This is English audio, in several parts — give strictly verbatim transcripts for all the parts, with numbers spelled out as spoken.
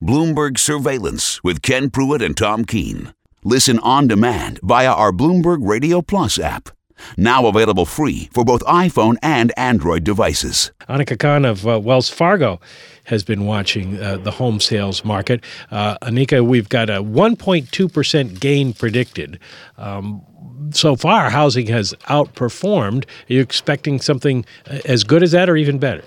Bloomberg Surveillance with Ken Pruitt and Tom Keene. Listen on demand via our Bloomberg Radio Plus app. Now available free for both iPhone and Android devices. Annika Khan of uh, Wells Fargo has been watching uh, the home sales market. Uh, Annika, we've got a one point two percent gain predicted. Um, so far, housing has outperformed. Are you expecting something as good as that or even better?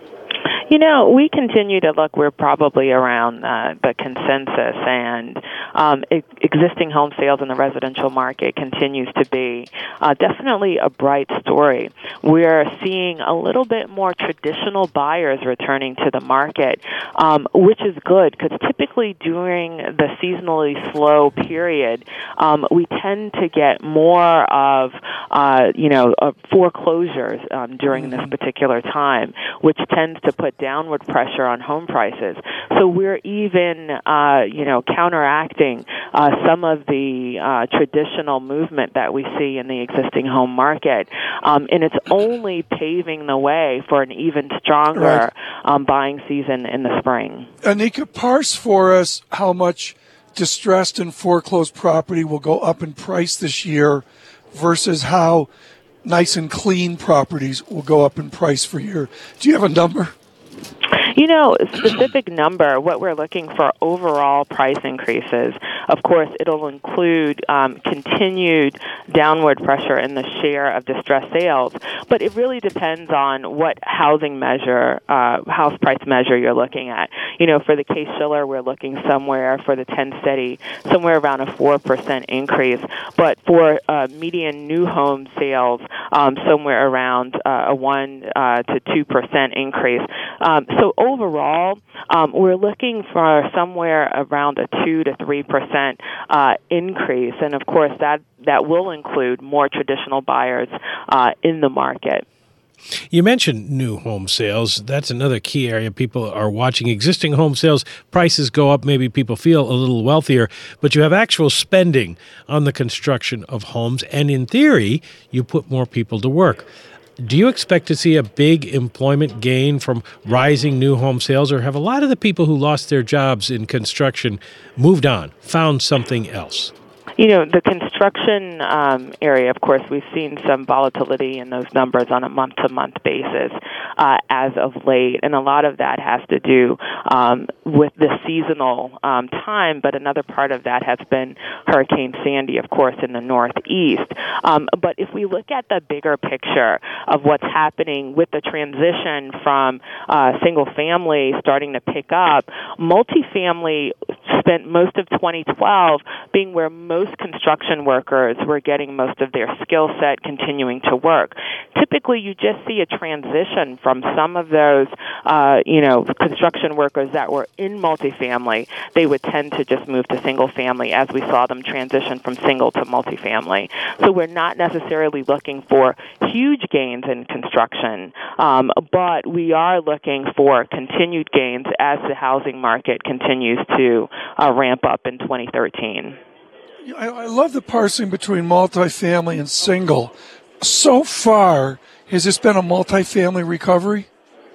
You know, we continue to look, we're probably around uh, the consensus, and um, e- existing home sales in the residential market continues to be uh, definitely a bright story. We're seeing a little bit more traditional buyers returning to the market, um, which is good because typically during the seasonally slow period, um, we tend to get more of, uh, you know, uh, foreclosures um, during this particular time, which tends to put downward pressure on home prices. So we're even, uh, you know, counteracting uh, some of the uh, traditional movement that we see in the existing home market. Um, and it's only paving the way for an even stronger right. um, buying season in the spring. Annika, parse for us how much distressed and foreclosed property will go up in price this year versus how nice and clean properties will go up in price for you. Do you have a number? You know, specific number, what we're looking for overall price increases, of course, it'll include um, continued downward pressure in the share of distressed sales, but it really depends on what housing measure, uh, house price measure you're looking at. You know, for the Case-Shiller, we're looking somewhere, for the ten steady, somewhere around a four percent increase, but for uh, median new home sales, um, somewhere around uh, a one uh, to two percent increase. Um, so overall, um, we're looking for somewhere around a two to three percent uh, increase, and of course that that will include more traditional buyers uh, in the market. You mentioned new home sales. That's another key area people are watching. Existing home sales, prices go up. Maybe people feel a little wealthier, but you have actual spending on the construction of homes, and in theory, you put more people to work. Do you expect to see a big employment gain from rising new home sales, or have a lot of the people who lost their jobs in construction moved on, found something else? You know, the construction um, area, of course, we've seen some volatility in those numbers on a month-to-month basis uh, as of late, and a lot of that has to do um, with the seasonal um, time, but another part of that has been Hurricane Sandy, of course, in the Northeast. Um, but if we look at the bigger picture of what's happening with the transition from uh, single-family starting to pick up, multifamily spent most of twenty twelve being where most construction workers were getting most of their skill set continuing to work. Typically, you just see a transition from some of those, uh, you know, construction workers that were in multifamily. They would tend to just move to single family as we saw them transition from single to multifamily. So we're not necessarily looking for huge gains in construction, um, but we are looking for continued gains as the housing market continues to uh, ramp up in twenty thirteen. I, I love the parsing between multifamily and single. So far, has this been a multifamily recovery?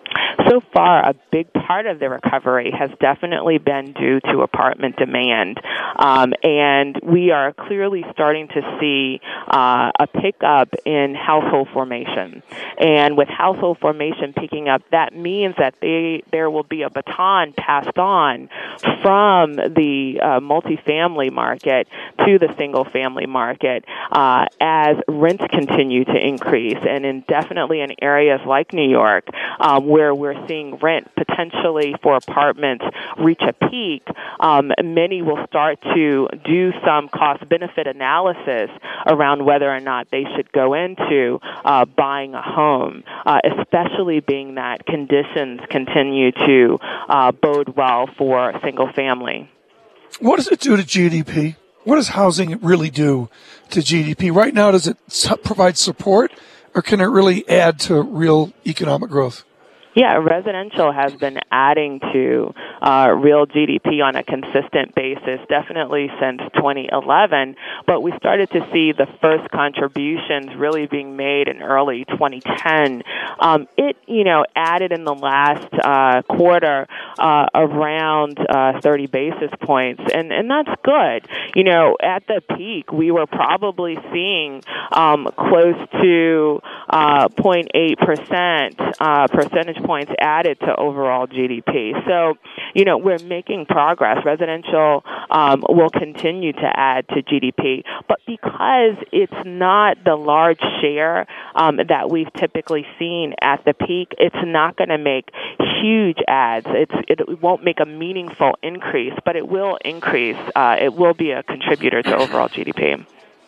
So far, a big part of the recovery has definitely been due to apartment demand, um, and we are clearly starting to see uh, a pickup in household formation. And with household formation picking up, that means that they, there will be a baton passed on from the uh, multifamily market to the single-family market uh, as rents continue to increase, and in definitely in areas like New York, um, where we're seeing rent potentially for apartments reach a peak, um, many will start to do some cost-benefit analysis around whether or not they should go into uh, buying a home, uh, especially being that conditions continue to uh, bode well for single-family. What does it do to G D P? What does housing really do to G D P? Right now, does it provide support, or can it really add to real economic growth? Yeah, residential has been adding to uh, real G D P on a consistent basis, definitely since twenty eleven, but we started to see the first contributions really being made in early twenty ten. Um, it, you know, added in the last uh, quarter uh, around uh, thirty basis points, and, and that's good. You know, at the peak, we were probably seeing um, close to uh, zero point eight percent uh, percentage points added to overall G D P. So, you know, we're making progress. Residential um, will continue to add to G D P, but because it's not the large share um, that we've typically seen at the peak, it's not going to make huge adds. It's, it won't make a meaningful increase, but it will increase. Uh, it will be a contributor to overall G D P.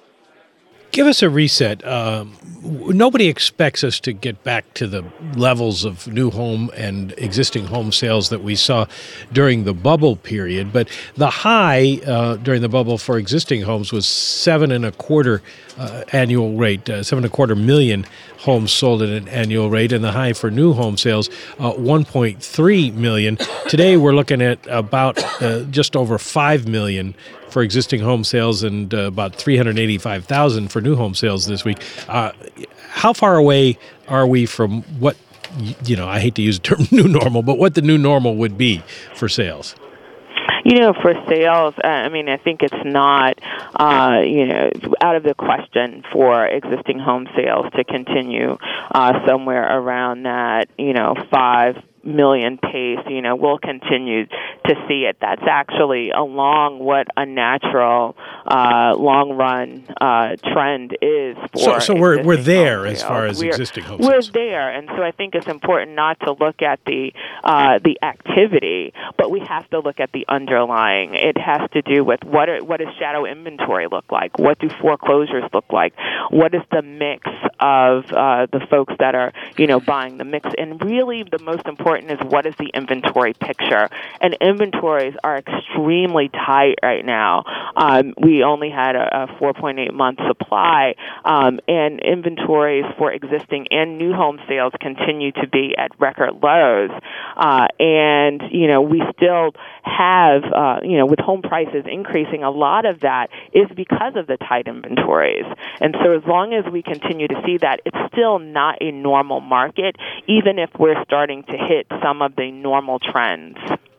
Give us a reset. Um, nobody expects us to get back to the levels of new home and existing home sales that we saw during the bubble period, but the high uh, during the bubble for existing homes was seven and a quarter uh, annual rate, uh, seven and a quarter million homes sold at an annual rate, and the high for new home sales, uh, one point three million. Today we're looking at about uh, just over five million for existing home sales and uh, about three hundred eighty-five thousand for new home sales this week. Uh, how far away are we from what, you know, I hate to use the term new normal, but what the new normal would be for sales? You know, for sales, uh, I mean, I think it's not, uh, you know, out of the question for existing home sales to continue uh, somewhere around that, you know, five million pace. You know, we'll continue to see it. That's actually along what a natural uh, long-run uh, trend is for. So, so we're we're there as far as we're, existing home we're sales. We're there, and so I think it's important not to look at the uh, the activity, but we have to look at the underlying. It has to do with what are, what does shadow inventory look like? What do foreclosures look like? What is the mix of uh, the folks that are, you know, buying the mix? And really, the most important is what is the inventory picture. And inventories are extremely tight right now. Um, we only had a, a four point eight month supply, um, and inventories for existing and new home sales continue to be at record lows. Uh, and, you know, we still have, uh, you know, with home prices increasing, a lot of that is because of the tight inventories. And so as long as we continue to see that, it's still not a normal market, even if we're starting to hit some of the normal trends.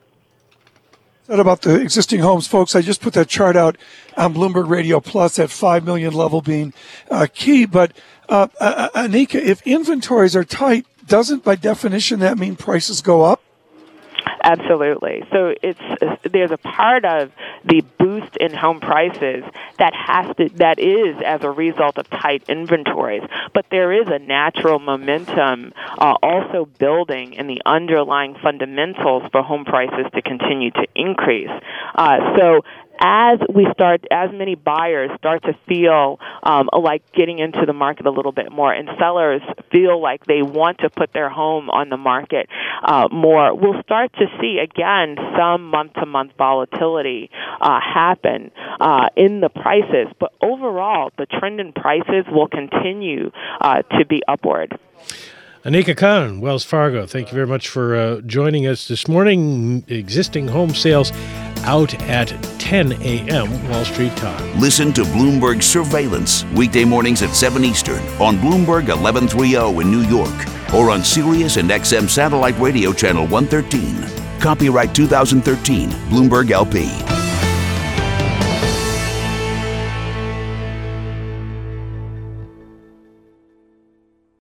That about the existing homes, folks. I just put that chart out on Bloomberg Radio Plus, that five million level being uh, key. But, uh, uh, Anika, if inventories are tight, doesn't by definition that mean prices go up? Absolutely. So it's there's a part of the boost in home prices that has to that is as a result of tight inventories, but there is a natural momentum uh, also building in the underlying fundamentals for home prices to continue to increase. Uh, so. As we start, as many buyers start to feel um, like getting into the market a little bit more, and sellers feel like they want to put their home on the market uh, more, we'll start to see, again, some month-to-month volatility uh, happen uh, in the prices. But overall, the trend in prices will continue uh, to be upward. Anika Khan, Wells Fargo, thank you very much for uh, joining us this morning. Existing home sales out at ten a.m. Wall Street time. Listen to Bloomberg Surveillance weekday mornings at seven Eastern on Bloomberg eleven thirty in New York or on Sirius and X M Satellite Radio Channel one thirteen. Copyright two thousand thirteen, Bloomberg L P.